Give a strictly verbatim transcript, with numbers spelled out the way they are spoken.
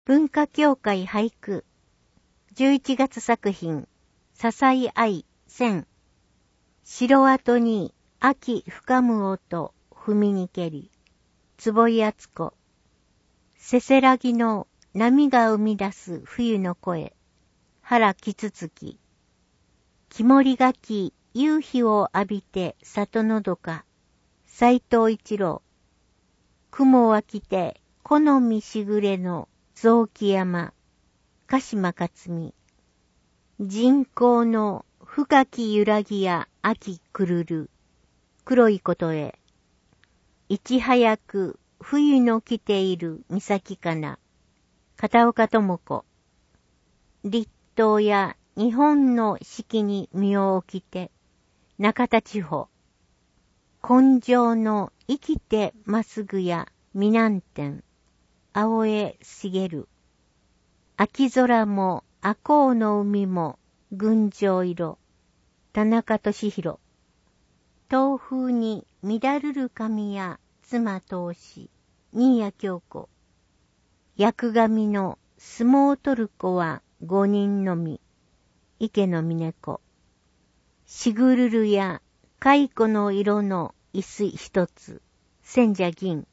文化協会俳句。じゅういちがつ作品。笹井愛千。城跡に秋深む音、踏みにけり。坪井敦子。せせらぎの波が生み出す冬の声。原木つつき。木りがき夕日を浴びて里のどか。斎藤一郎。雲は来て好みしぐれの雑木山。鹿島克美。人工の深き揺らぎや秋くるる。黒いことへ。いち早く冬の来ている岬かな。片岡智子。立冬や日本の四季に身を置きて。中田地方。根性の生きてまっすぐや南天。青江茂。秋空も赤穂の海も群青色。田中俊弘。東風に乱るる髪や妻通し。新谷京子。役神の相撲を取る子は五人のみ。池野峰子。しぐるるや蚕の色の椅子一つ。千社銀。